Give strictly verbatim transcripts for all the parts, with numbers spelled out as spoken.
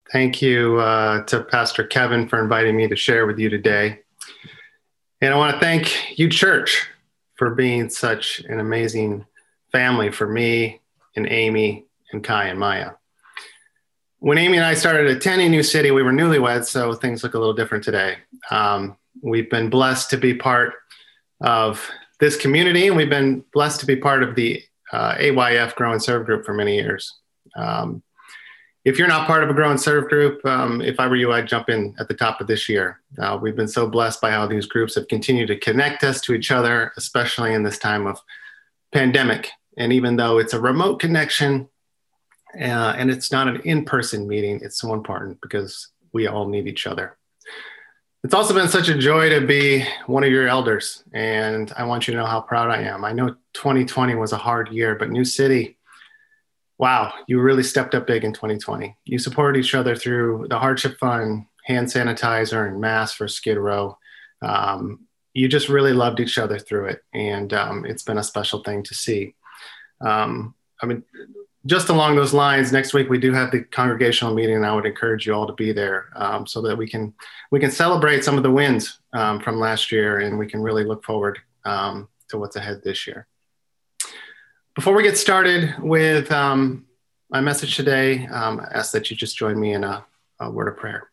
Thank you uh, to Pastor Kevin for inviting me to share with you today. And I want to thank you, church, for being such an amazing family for me and Amy and Kai and Maya. When Amy and I started attending New City, we were newlyweds, so things look a little different today. Um, we've been blessed to be part of this community, and we've been blessed to be part of the uh, A Y F Grow and Serve group for many years. Um, If you're not part of a Grow and Serve group, um, if I were you, I'd jump in at the top of this year. Uh, we've been so blessed by how these groups have continued to connect us to each other, especially in this time of pandemic. And even though it's a remote connection uh, and it's not an in-person meeting, it's so important because we all need each other. It's also been such a joy to be one of your elders, and I want you to know how proud I am. I know twenty twenty was a hard year, but New City, wow, you really stepped up big in twenty twenty. You supported each other through the hardship fund, hand sanitizer, and masks for Skid Row. Um, you just really loved each other through it, and um, it's been a special thing to see. Um, I mean, just along those lines, next week we do have the congregational meeting, and I would encourage you all to be there um, so that we can we can celebrate some of the wins um, from last year, and we can really look forward um, to what's ahead this year. Before we get started with um, my message today, um, I ask that you just join me in a, a word of prayer.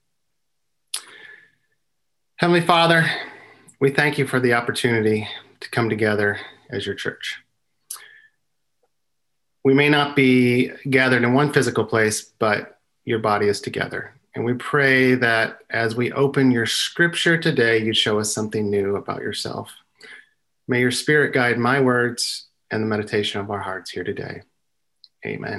Heavenly Father, we thank you for the opportunity to come together as your church. We may not be gathered in one physical place, but your body is together. And we pray that as we open your scripture today, you show us something new about yourself. May your spirit guide my words and the meditation of our hearts here today. Amen.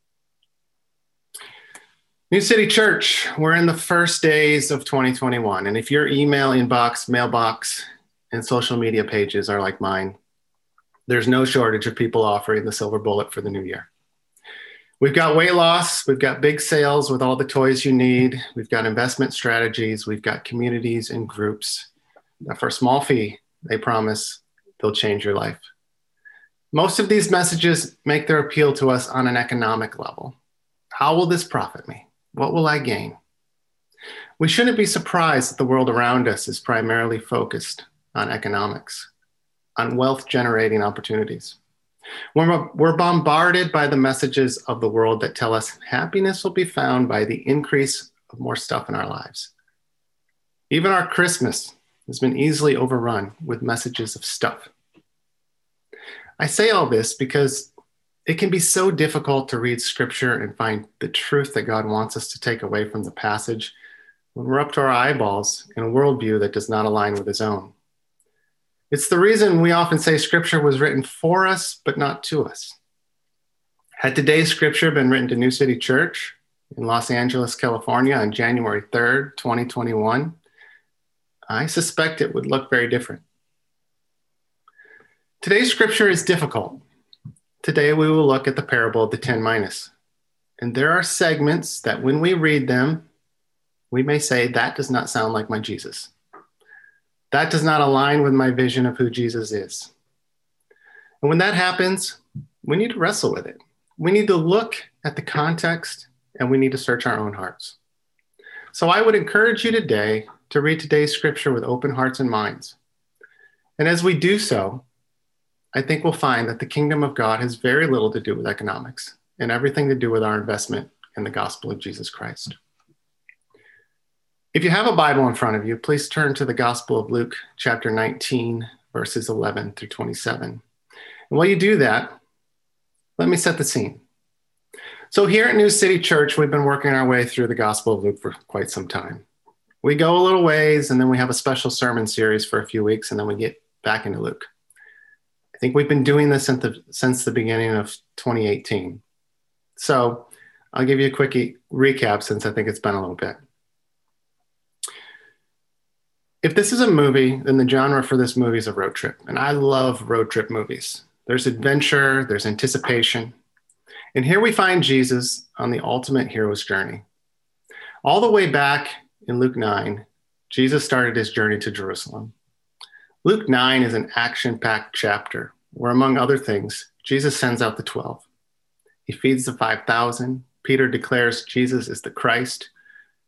New City Church, we're in the first days of twenty twenty-one. And if your email inbox, mailbox, and social media pages are like mine, there's no shortage of people offering the silver bullet for the new year. We've got weight loss, we've got big sales with all the toys you need, we've got investment strategies, we've got communities and groups. Now, for a small fee, they promise they'll change your life. Most of these messages make their appeal to us on an economic level. How will this profit me? What will I gain? We shouldn't be surprised that the world around us is primarily focused on economics, on wealth-generating opportunities. We're, we're bombarded by the messages of the world that tell us happiness will be found by the increase of more stuff in our lives. Even our Christmas has been easily overrun with messages of stuff. I say all this because it can be so difficult to read scripture and find the truth that God wants us to take away from the passage when we're up to our eyeballs in a worldview that does not align with his own. It's the reason we often say scripture was written for us, but not to us. Had today's scripture been written to New City Church in Los Angeles, California on January third, twenty twenty-one, I suspect it would look very different. Today's scripture is difficult. Today we will look at the parable of the ten minas. And there are segments that when we read them, we may say, that does not sound like my Jesus. That does not align with my vision of who Jesus is. And when that happens, we need to wrestle with it. We need to look at the context and we need to search our own hearts. So I would encourage you today to read today's scripture with open hearts and minds. And as we do so, I think we'll find that the kingdom of God has very little to do with economics and everything to do with our investment in the gospel of Jesus Christ. If you have a Bible in front of you, please turn to the Gospel of Luke, chapter nineteen, verses eleven through twenty-seven. And while you do that, let me set the scene. So here at New City Church, we've been working our way through the Gospel of Luke for quite some time. We go a little ways, and then we have a special sermon series for a few weeks, and then we get back into Luke. I think we've been doing this since the, since the beginning of twenty eighteen. So I'll give you a quick recap since I think it's been a little bit. If this is a movie, then the genre for this movie is a road trip. And I love road trip movies. There's adventure, there's anticipation. And here we find Jesus on the ultimate hero's journey. All the way back in Luke nine, Jesus started his journey to Jerusalem. Luke nine is an action-packed chapter where, among other things, Jesus sends out the twelve. He feeds the five thousand. Peter declares Jesus is the Christ.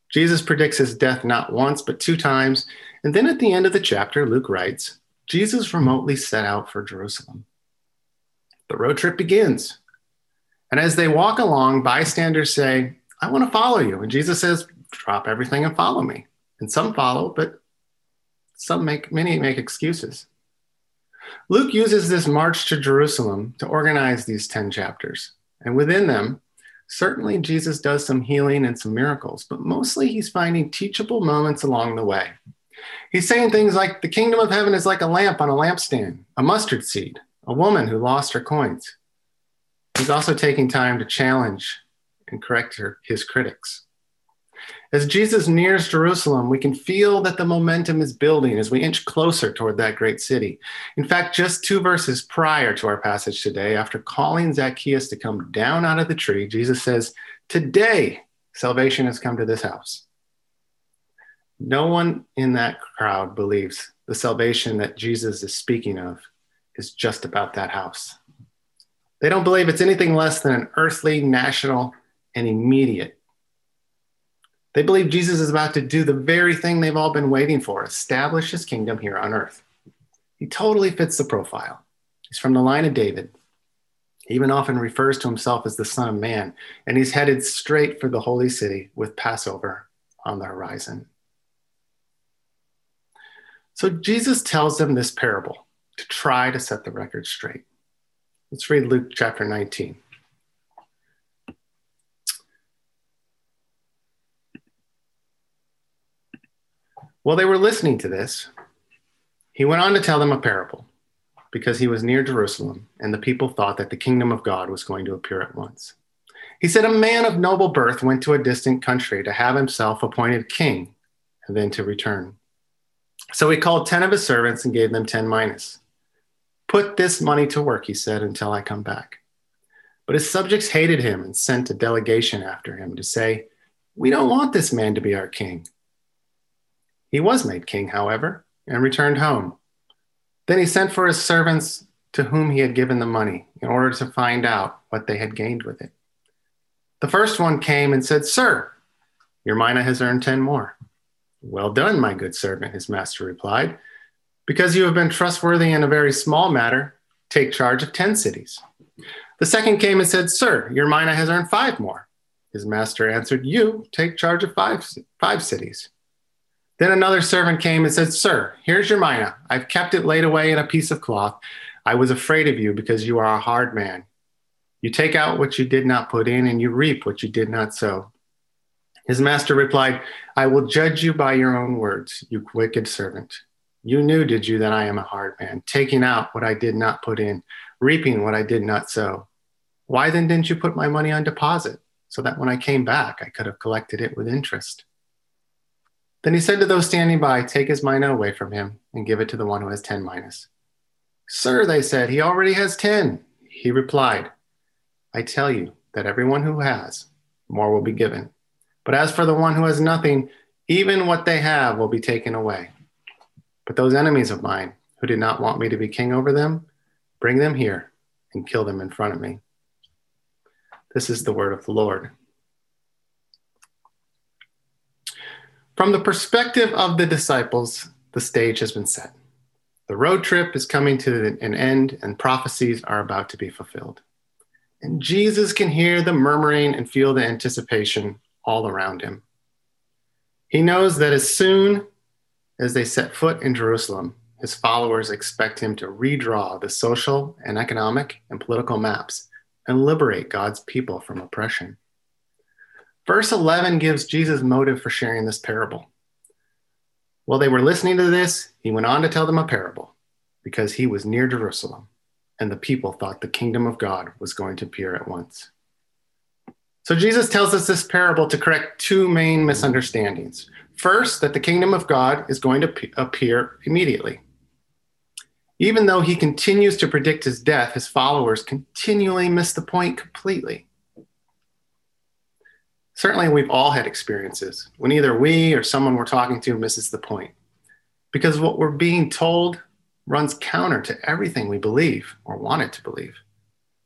Jesus predicts his death not once, but two times. And then at the end of the chapter, Luke writes, Jesus remotely set out for Jerusalem. The road trip begins. And as they walk along, bystanders say, I want to follow you. And Jesus says, drop everything and follow me. And some follow, but some make, many make excuses. Luke uses this march to Jerusalem to organize these ten chapters. And within them, certainly Jesus does some healing and some miracles, but mostly he's finding teachable moments along the way. He's saying things like, the kingdom of heaven is like a lamp on a lampstand, a mustard seed, a woman who lost her coins. He's also taking time to challenge and correct her, his critics. As Jesus nears Jerusalem, we can feel that the momentum is building as we inch closer toward that great city. In fact, just two verses prior to our passage today, after calling Zacchaeus to come down out of the tree, Jesus says, today salvation has come to this house. No one in that crowd believes the salvation that Jesus is speaking of is just about that house. They don't believe it's anything less than an earthly, national, and immediate. They believe Jesus is about to do the very thing they've all been waiting for, establish his kingdom here on earth. He totally fits the profile. He's from the line of David. He even often refers to himself as the Son of Man, and he's headed straight for the holy city with Passover on the horizon. So Jesus tells them this parable to try to set the record straight. Let's read Luke chapter nineteen. While they were listening to this, he went on to tell them a parable because he was near Jerusalem and the people thought that the kingdom of God was going to appear at once. He said, a man of noble birth went to a distant country to have himself appointed king and then to return. So he called ten of his servants and gave them ten minas. Put this money to work, he said, until I come back. But his subjects hated him and sent a delegation after him to say, we don't want this man to be our king. He was made king, however, and returned home. Then he sent for his servants to whom he had given the money in order to find out what they had gained with it. The first one came and said, sir, your mina has earned ten more. Well done, my good servant, his master replied. Because you have been trustworthy in a very small matter, take charge of ten cities. The second came and said, sir, your mina has earned five more. His master answered, you take charge of five, five cities. Then another servant came and said, sir, here's your mina. I've kept it laid away in a piece of cloth. I was afraid of you because you are a hard man. You take out what you did not put in and you reap what you did not sow. His master replied, I will judge you by your own words, you wicked servant. You knew, did you, that I am a hard man, taking out what I did not put in, reaping what I did not sow. Why then didn't you put my money on deposit so that when I came back, I could have collected it with interest? Then he said to those standing by, take his mina away from him and give it to the one who has ten minas. Sir, they said, he already has ten. He replied, I tell you that everyone who has, more will be given. But as for the one who has nothing, even what they have will be taken away. But those enemies of mine who did not want me to be king over them, bring them here and kill them in front of me. This is the word of the Lord. From the perspective of the disciples, the stage has been set. The road trip is coming to an end and prophecies are about to be fulfilled. And Jesus can hear the murmuring and feel the anticipation all around him. He knows that as soon as they set foot in Jerusalem, his followers expect him to redraw the social and economic and political maps and liberate God's people from oppression. Verse eleven gives Jesus motive for sharing this parable. While they were listening to this, he went on to tell them a parable because he was near Jerusalem and the people thought the kingdom of God was going to appear at once. So Jesus tells us this parable to correct two main misunderstandings. First, that the kingdom of God is going to p- appear immediately. Even though he continues to predict his death, his followers continually miss the point completely. Certainly, we've all had experiences when either we or someone we're talking to misses the point because what we're being told runs counter to everything we believe or wanted to believe.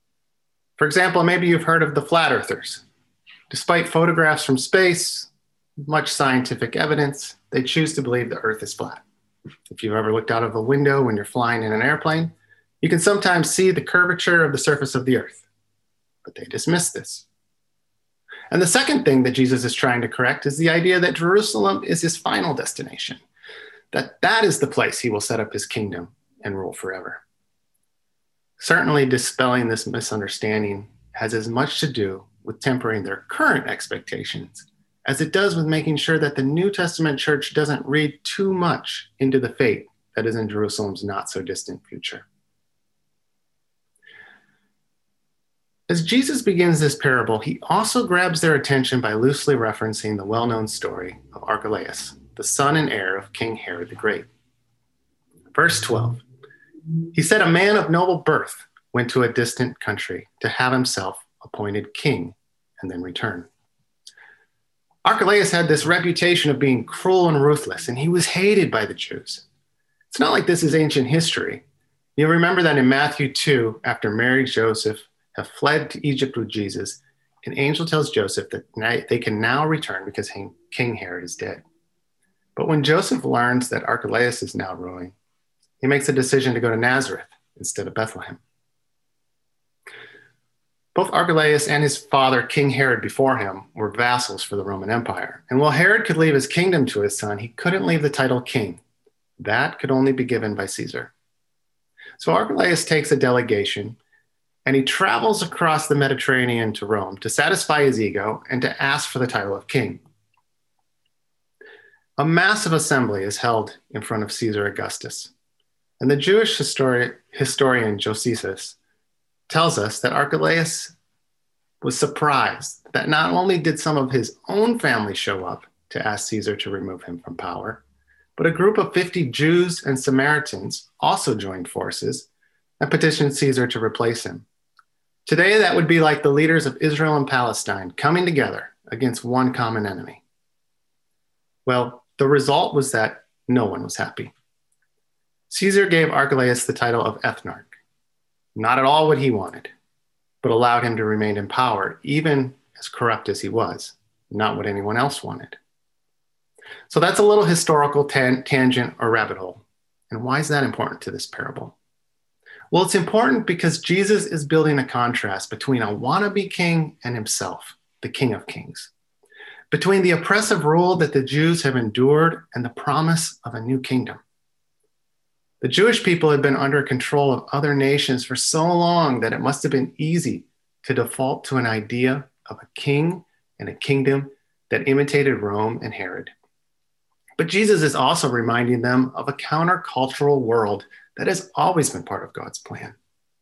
For example, maybe you've heard of the flat earthers. Despite photographs from space, much scientific evidence, they choose to believe the earth is flat. If you've ever looked out of a window when you're flying in an airplane, you can sometimes see the curvature of the surface of the earth, but they dismiss this. And the second thing that Jesus is trying to correct is the idea that Jerusalem is his final destination, that that is the place he will set up his kingdom and rule forever. Certainly, dispelling this misunderstanding has as much to do with tempering their current expectations as it does with making sure that the New Testament church doesn't read too much into the fate that is in Jerusalem's not so distant future. As Jesus begins this parable, he also grabs their attention by loosely referencing the well-known story of Archelaus, the son and heir of King Herod the Great. Verse twelve, he said, "A man of noble birth went to a distant country to have himself appointed king and then return." Archelaus had this reputation of being cruel and ruthless, and he was hated by the Jews. It's not like this is ancient history. You'll remember that in Matthew two, after Mary and Joseph have fled to Egypt with Jesus, an angel tells Joseph that they can now return because King Herod is dead. But when Joseph learns that Archelaus is now ruling, he makes a decision to go to Nazareth instead of Bethlehem. Both Archelaus and his father, King Herod, before him, were vassals for the Roman Empire. And while Herod could leave his kingdom to his son, he couldn't leave the title king. That could only be given by Caesar. So Archelaus takes a delegation, and he travels across the Mediterranean to Rome to satisfy his ego and to ask for the title of king. A massive assembly is held in front of Caesar Augustus. And the Jewish histori- historian Josephus tells us that Archelaus was surprised that not only did some of his own family show up to ask Caesar to remove him from power, but a group of fifty Jews and Samaritans also joined forces and petitioned Caesar to replace him. Today, that would be like the leaders of Israel and Palestine coming together against one common enemy. Well, the result was that no one was happy. Caesar gave Archelaus the title of ethnarch. Not at all what he wanted, but allowed him to remain in power, even as corrupt as he was, not what anyone else wanted. So that's a little historical tan- tangent or rabbit hole. And why is that important to this parable? Well, it's important because Jesus is building a contrast between a wannabe king and himself, the King of Kings, between the oppressive rule that the Jews have endured and the promise of a new kingdom. The Jewish people had been under control of other nations for so long that it must have been easy to default to an idea of a king and a kingdom that imitated Rome and Herod. But Jesus is also reminding them of a countercultural world that has always been part of God's plan.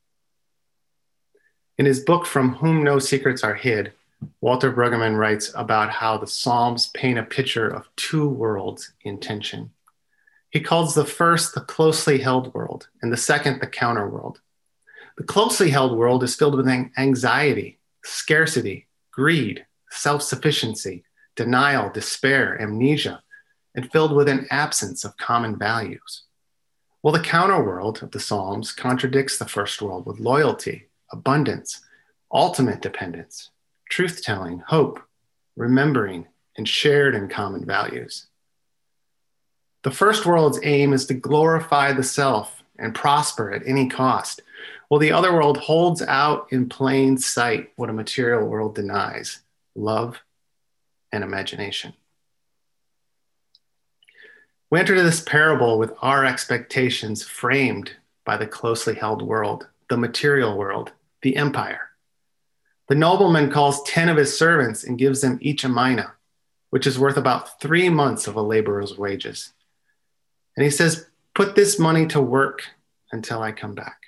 In his book, From Whom No Secrets Are Hid, Walter Brueggemann writes about how the Psalms paint a picture of two worlds in tension. He calls the first the closely held world and the second the counter world. The closely held world is filled with anxiety, scarcity, greed, self-sufficiency, denial, despair, amnesia, and filled with an absence of common values. Well, the counter world of the Psalms contradicts the first world with loyalty, abundance, ultimate dependence, truth-telling, hope, remembering, and shared and common values. The first world's aim is to glorify the self and prosper at any cost, while the other world holds out in plain sight what a material world denies: love and imagination. We enter this parable with our expectations framed by the closely held world, the material world, the empire. The nobleman calls ten of his servants and gives them each a mina, which is worth about three months of a laborer's wages. And he says, "Put this money to work until I come back."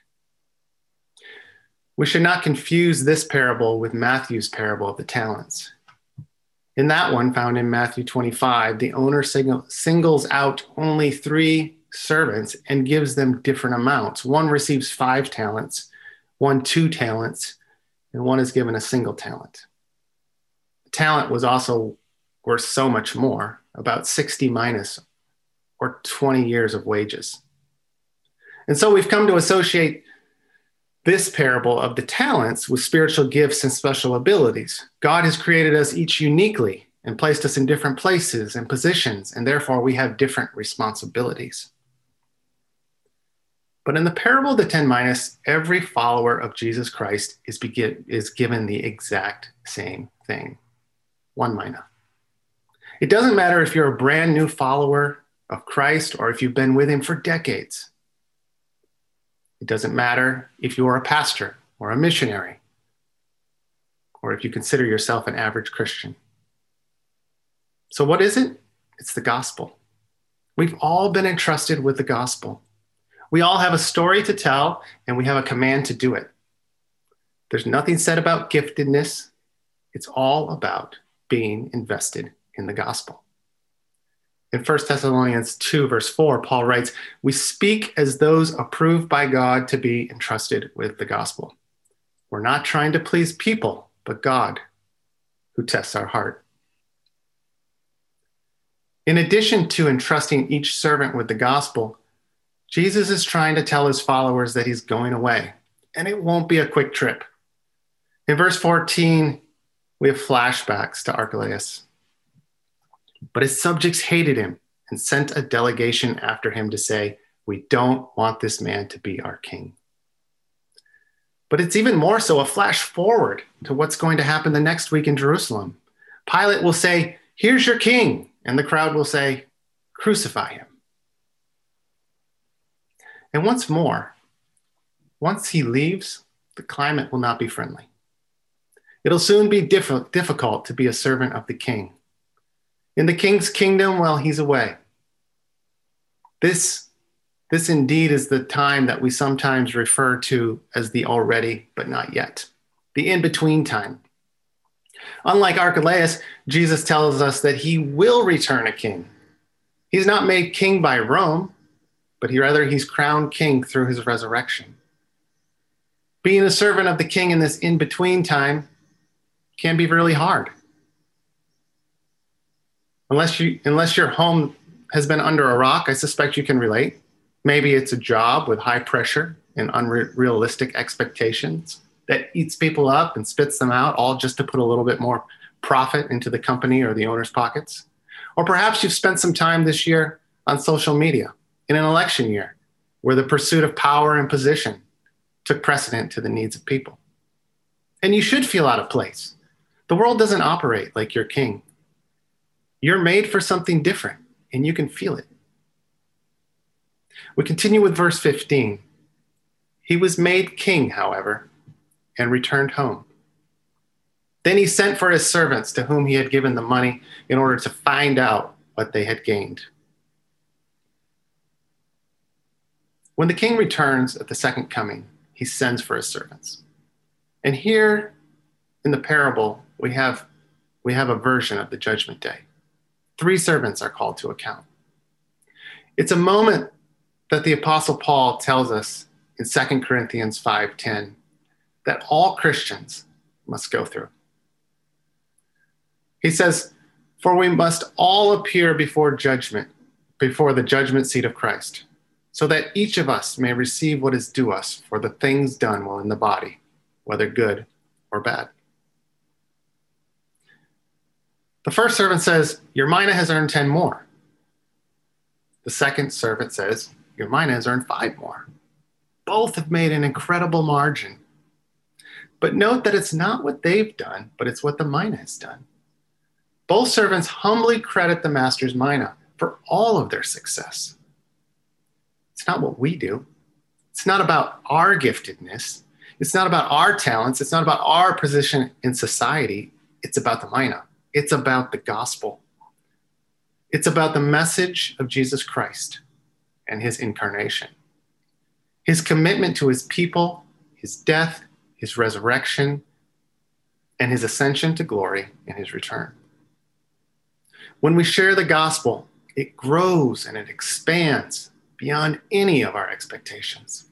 We should not confuse this parable with Matthew's parable of the talents. In that one, found in Matthew twenty-five, the owner singles out only three servants and gives them different amounts. One receives five talents, one two talents, and one is given a single talent. The talent was also worth so much more, about sixty minas, or twenty years of wages. And so we've come to associate this parable of the talents with spiritual gifts and special abilities. God has created us each uniquely and placed us in different places and positions, and therefore we have different responsibilities. But in the parable of the ten minas, every follower of Jesus Christ is, begin, is given the exact same thing, one mina. It doesn't matter if you're a brand new follower of Christ or if you've been with him for decades. It doesn't matter if you are a pastor or a missionary, or if you consider yourself an average Christian. So what is it? It's the gospel. We've all been entrusted with the gospel. We all have a story to tell, and we have a command to do it. There's nothing said about giftedness. It's all about being invested in the gospel. In First Thessalonians two, verse four, Paul writes, "We speak as those approved by God to be entrusted with the gospel." We're not trying to please people, but God, who tests our heart. In addition to entrusting each servant with the gospel, Jesus is trying to tell his followers that he's going away, and it won't be a quick trip. In verse fourteen, we have flashbacks to Archelaus. But his subjects hated him and sent a delegation after him to say, "We don't want this man to be our king." But it's even more so a flash forward to what's going to happen the next week in Jerusalem. Pilate will say, "Here's your king," and the crowd will say, "Crucify him." And once more, once he leaves, the climate will not be friendly. It'll soon be diff- difficult to be a servant of the king. In the king's kingdom while he's away. This, this indeed is the time that we sometimes refer to as the already but not yet, the in-between time. Unlike Archelaus, Jesus tells us that he will return a king. He's not made king by Rome, but he rather he's crowned king through his resurrection. Being a servant of the king in this in-between time can be really hard. Unless you, unless your home has been under a rock, I suspect you can relate. Maybe it's a job with high pressure and unrealistic expectations that eats people up and spits them out, all just to put a little bit more profit into the company or the owner's pockets. Or perhaps you've spent some time this year on social media in an election year where the pursuit of power and position took precedent to the needs of people. And you should feel out of place. The world doesn't operate like your king. You're made for something different, and you can feel it. We continue with verse fifteen. He was made king, however, and returned home. Then he sent for his servants to whom he had given the money in order to find out what they had gained. When the king returns at the second coming, he sends for his servants. And here in the parable, we have, we have a version of the judgment day. Three servants are called to account. It's a moment that the Apostle Paul tells us in Second Corinthians five ten that all Christians must go through. He says, "For we must all appear before judgment, before the judgment seat of Christ, so that each of us may receive what is due us for the things done while in the body, whether good or bad." The first servant says, "Your mina has earned ten more." The second servant says, "Your mina has earned five more." Both have made an incredible margin. But note that it's not what they've done, but it's what the mina has done. Both servants humbly credit the master's mina for all of their success. It's not what we do. It's not about our giftedness. It's not about our talents. It's not about our position in society. It's about the mina. It's about the gospel. It's about the message of Jesus Christ and his incarnation, his commitment to his people, his death, his resurrection, and his ascension to glory and his return. When we share the gospel, it grows and it expands beyond any of our expectations.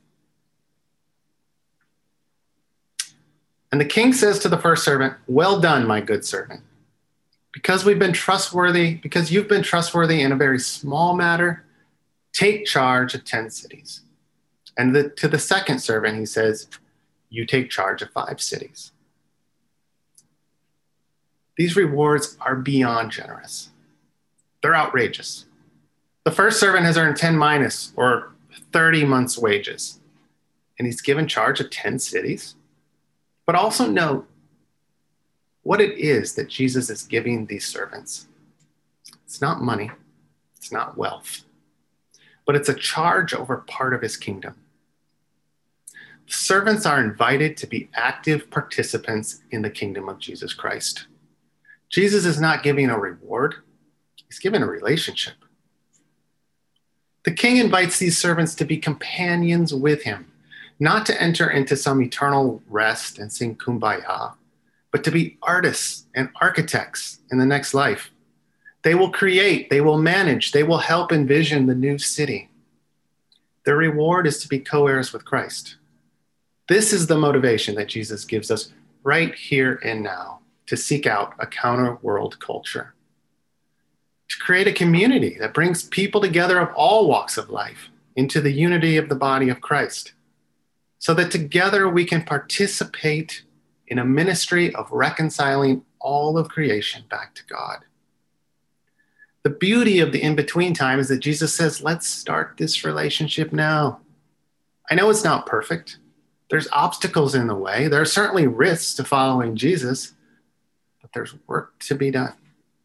And the king says to the first servant, "Well done, my good servant. Because we've been trustworthy, because you've been trustworthy in a very small matter, take charge of ten cities." And the, to the second servant, he says, "You take charge of five cities." These rewards are beyond generous. They're outrageous. The first servant has earned ten minas, or thirty months' wages, and he's given charge of ten cities. But also note what it is that Jesus is giving these servants. It's not money, it's not wealth, but it's a charge over part of his kingdom. The servants are invited to be active participants in the kingdom of Jesus Christ. Jesus is not giving a reward, he's giving a relationship. The king invites these servants to be companions with him, not to enter into some eternal rest and sing kumbaya, but to be artists and architects in the next life. They will create, they will manage, they will help envision the new city. Their reward is to be co-heirs with Christ. This is the motivation that Jesus gives us right here and now to seek out a counter-world culture, to create a community that brings people together of all walks of life into the unity of the body of Christ, so that together we can participate in a ministry of reconciling all of creation back to God. The beauty of the in-between time is that Jesus says, let's start this relationship now. I know it's not perfect. There's obstacles in the way. There are certainly risks to following Jesus, but there's work to be done.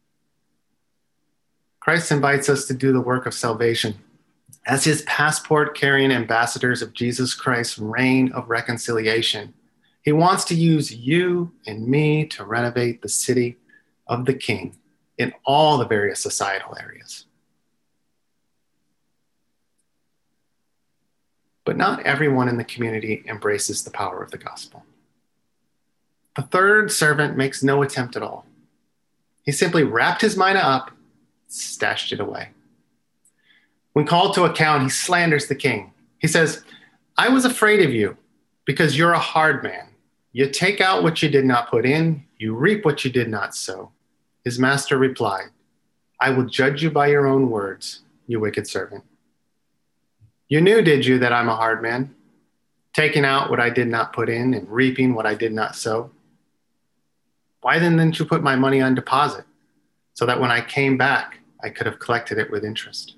Christ invites us to do the work of salvation as his passport-carrying ambassadors of Jesus Christ's reign of reconciliation. He wants to use you and me to renovate the city of the King in all the various societal areas. But not everyone in the community embraces the power of the gospel. The third servant makes no attempt at all. He simply wrapped his mina up, stashed it away. When called to account, he slanders the king. He says, I was afraid of you because you're a hard man. You take out what you did not put in, you reap what you did not sow. His master replied, I will judge you by your own words, you wicked servant. You knew, did you, that I'm a hard man, taking out what I did not put in and reaping what I did not sow? Why then didn't you put my money on deposit so that when I came back, I could have collected it with interest?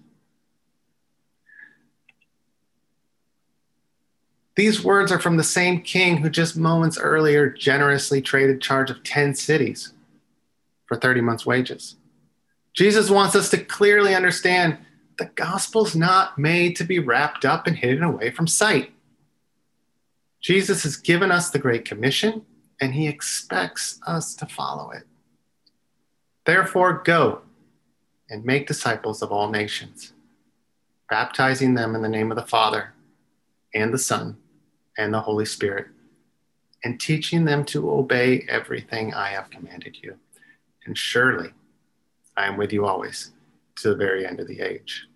These words are from the same king who just moments earlier generously traded charge of ten cities for thirty months' wages. Jesus wants us to clearly understand the gospel's not made to be wrapped up and hidden away from sight. Jesus has given us the Great Commission, and he expects us to follow it. Therefore, go and make disciples of all nations, baptizing them in the name of the Father and the Son and the Holy Spirit, and teaching them to obey everything I have commanded you. And surely I am with you always to the very end of the age.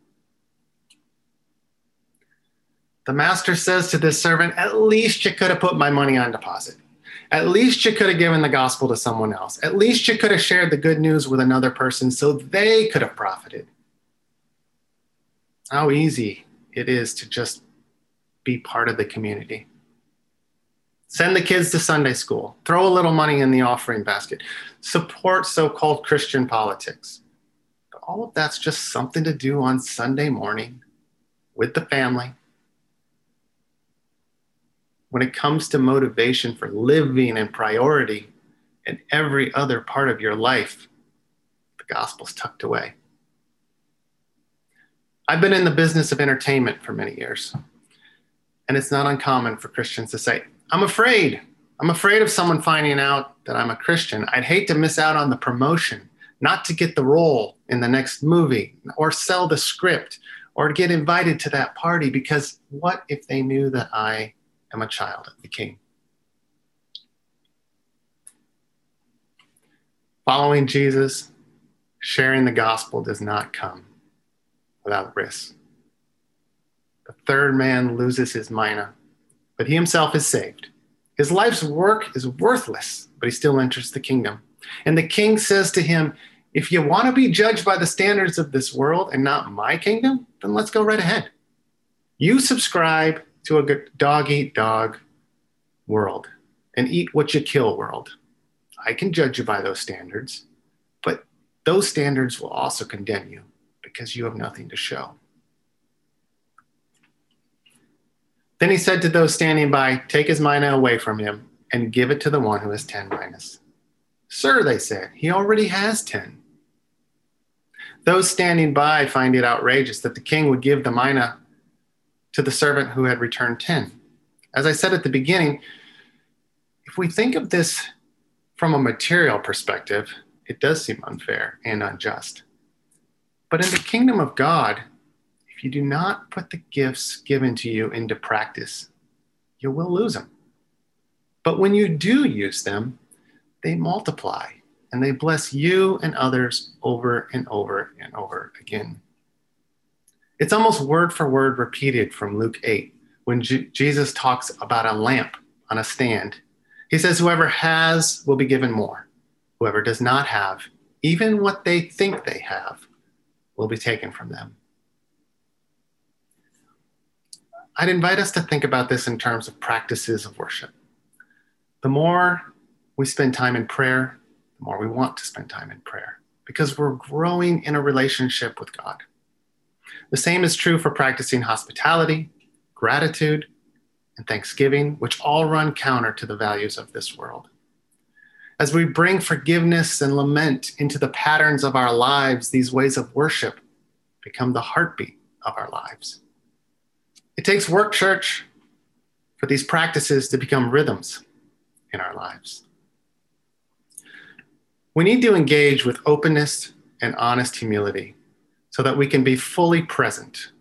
The master says to this servant, at least you could have put my money on deposit. At least you could have given the gospel to someone else. At least you could have shared the good news with another person so they could have profited. How easy it is to just be part of the community. Send the kids to Sunday school. Throw a little money in the offering basket. Support so-called Christian politics. But all of that's just something to do on Sunday morning with the family. When it comes to motivation for living and priority in every other part of your life, the gospel's tucked away. I've been in the business of entertainment for many years, and it's not uncommon for Christians to say, I'm afraid. I'm afraid of someone finding out that I'm a Christian. I'd hate to miss out on the promotion, not to get the role in the next movie, or sell the script, or get invited to that party, because what if they knew that I am a child of the King? Following Jesus, sharing the gospel does not come without risk. The third man loses his mina, but he himself is saved. His life's work is worthless, but he still enters the kingdom. And the king says to him, if you want to be judged by the standards of this world and not my kingdom, then let's go right ahead. You subscribe to a dog-eat-dog world, and eat what you kill world. I can judge you by those standards, but those standards will also condemn you because you have nothing to show. Then he said to those standing by, take his mina away from him and give it to the one who has ten minas. Sir, they said, he already has ten. Those standing by find it outrageous that the king would give the mina to the servant who had returned ten. As I said at the beginning, if we think of this from a material perspective, it does seem unfair and unjust. But in the kingdom of God, if you do not put the gifts given to you into practice, you will lose them. But when you do use them, they multiply and they bless you and others over and over and over again. It's almost word for word repeated from Luke eight when J- Jesus talks about a lamp on a stand. He says, whoever has will be given more. Whoever does not have, even what they think they have, will be taken from them. I'd invite us to think about this in terms of practices of worship. The more we spend time in prayer, the more we want to spend time in prayer because we're growing in a relationship with God. The same is true for practicing hospitality, gratitude, and thanksgiving, which all run counter to the values of this world. As we bring forgiveness and lament into the patterns of our lives, these ways of worship become the heartbeat of our lives. It takes work, church, for these practices to become rhythms in our lives. We need to engage with openness and honest humility so that we can be fully present.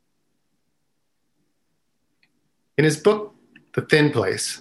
In his book, The Thin Place,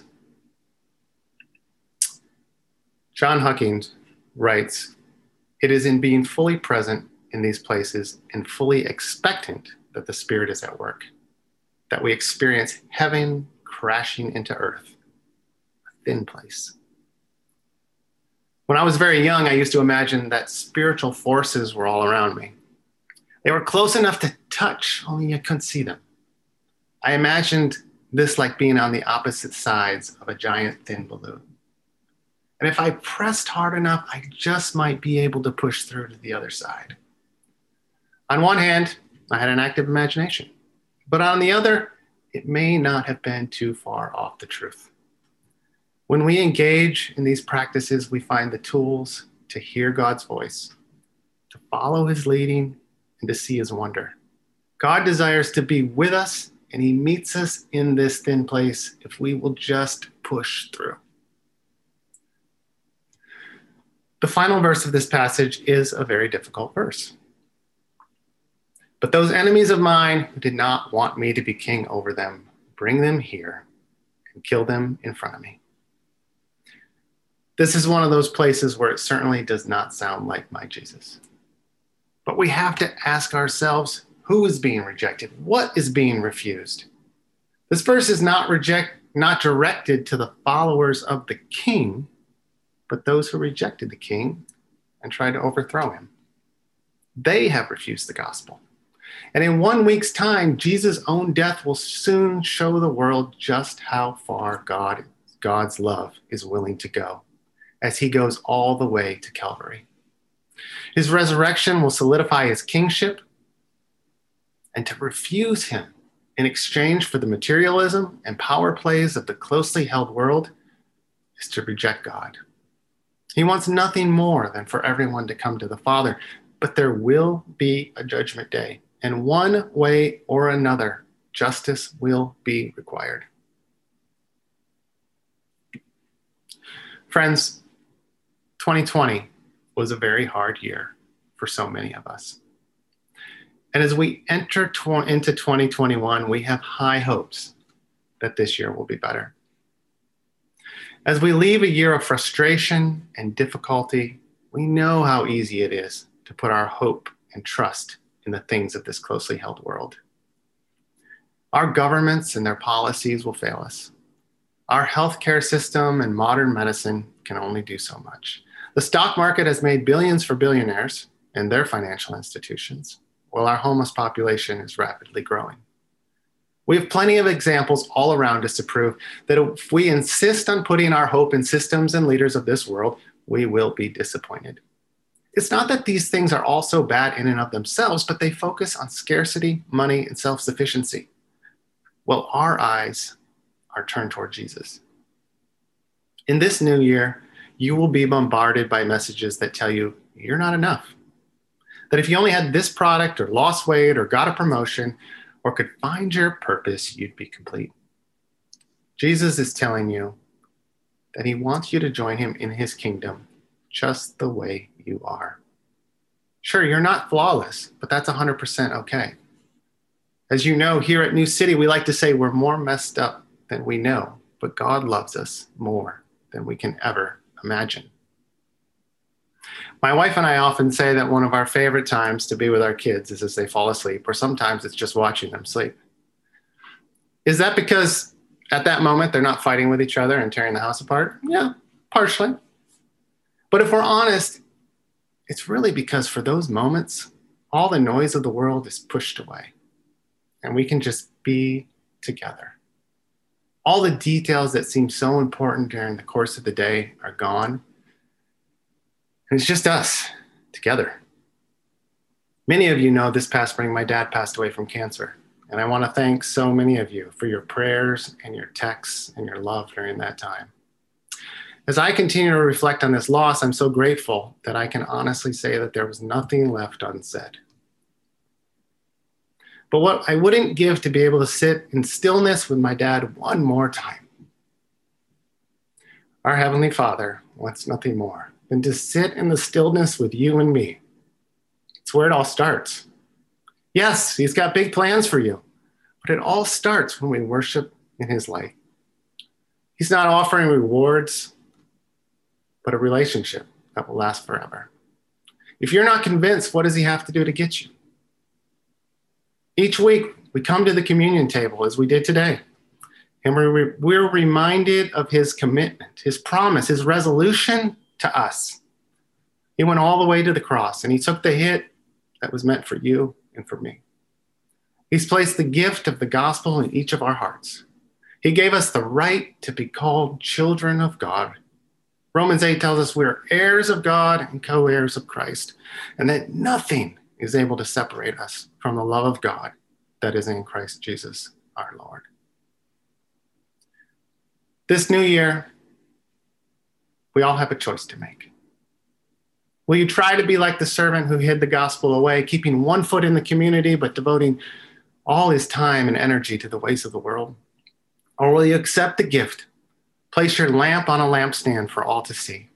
John Huckins writes, it is in being fully present in these places and fully expectant that the Spirit is at work that we experience heaven crashing into earth, a thin place. When I was very young, I used to imagine that spiritual forces were all around me. They were close enough to touch, only I couldn't see them. I imagined this like being on the opposite sides of a giant thin balloon. And if I pressed hard enough, I just might be able to push through to the other side. On one hand, I had an active imagination. But on the other, it may not have been too far off the truth. When we engage in these practices, we find the tools to hear God's voice, to follow his leading, and to see his wonder. God desires to be with us, and he meets us in this thin place if we will just push through. The final verse of this passage is a very difficult verse. But those enemies of mine who did not want me to be king over them, bring them here and kill them in front of me. This is one of those places where it certainly does not sound like my Jesus. But we have to ask ourselves, who is being rejected? What is being refused? This verse is not reject, not directed to the followers of the king, but those who rejected the king and tried to overthrow him. They have refused the gospel. And in one week's time, Jesus' own death will soon show the world just how far God, God's love is willing to go as he goes all the way to Calvary. His resurrection will solidify his kingship, and to refuse him in exchange for the materialism and power plays of the closely held world is to reject God. He wants nothing more than for everyone to come to the Father, but there will be a judgment day. And one way or another, justice will be required. Friends, twenty twenty was a very hard year for so many of us. And as we enter tw- into twenty twenty-one, we have high hopes that this year will be better. As we leave a year of frustration and difficulty, we know how easy it is to put our hope and trust in the things of this closely held world. Our governments and their policies will fail us. Our healthcare system and modern medicine can only do so much. The stock market has made billions for billionaires and their financial institutions, while our homeless population is rapidly growing. We have plenty of examples all around us to prove that if we insist on putting our hope in systems and leaders of this world, we will be disappointed. It's not that these things are all so bad in and of themselves, but they focus on scarcity, money, and self-sufficiency. Well, our eyes are turned toward Jesus. In this new year, you will be bombarded by messages that tell you you're not enough. That if you only had this product or lost weight or got a promotion or could find your purpose, you'd be complete. Jesus is telling you that he wants you to join him in his kingdom just the way you are. Sure, you're not flawless, but that's one hundred percent okay. As you know, here at New City, we like to say we're more messed up than we know, but God loves us more than we can ever imagine. My wife and I often say that one of our favorite times to be with our kids is as they fall asleep, or sometimes it's just watching them sleep. Is that because at that moment they're not fighting with each other and tearing the house apart? Yeah, partially. But if we're honest, it's really because for those moments, all the noise of the world is pushed away and we can just be together. All the details that seem so important during the course of the day are gone. And it's just us together. Many of you know this past spring, my dad passed away from cancer. And I want to thank so many of you for your prayers and your texts and your love during that time. As I continue to reflect on this loss, I'm so grateful that I can honestly say that there was nothing left unsaid. But what I wouldn't give to be able to sit in stillness with my dad one more time. Our Heavenly Father wants nothing more than to sit in the stillness with you and me. It's where it all starts. Yes, he's got big plans for you, but it all starts when we worship in his light. He's not offering rewards, but a relationship that will last forever. If you're not convinced, what does he have to do to get you? Each week, we come to the communion table as we did today, and we're, we're reminded of his commitment, his promise, his resolution to us. He went all the way to the cross, and he took the hit that was meant for you and for me. He's placed the gift of the gospel in each of our hearts. He gave us the right to be called children of God. Romans eight tells us we're heirs of God and co-heirs of Christ, and that nothing is able to separate us from the love of God that is in Christ Jesus, our Lord. This new year, we all have a choice to make. Will you try to be like the servant who hid the gospel away, keeping one foot in the community, but devoting all his time and energy to the ways of the world? Or will you accept the gift, place your lamp on a lampstand for all to see?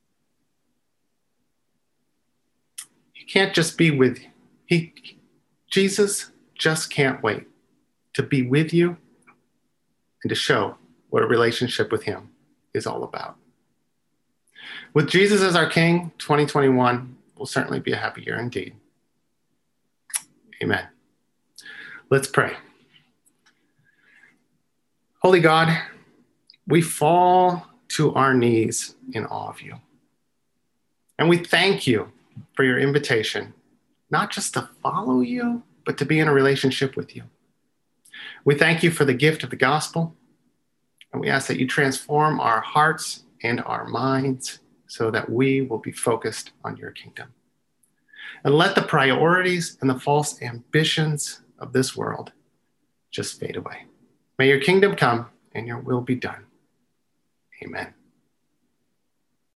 He can't just be with you. He, Jesus just can't wait to be with you and to show what a relationship with him is all about. With Jesus as our King, twenty twenty-one will certainly be a happy year indeed. Amen. Let's pray. Holy God, we fall to our knees in awe of you. And we thank you for your invitation, not just to follow you, but to be in a relationship with you. We thank you for the gift of the gospel, and we ask that you transform our hearts and our minds so that we will be focused on your kingdom. And let the priorities and the false ambitions of this world just fade away. May your kingdom come and your will be done. Amen.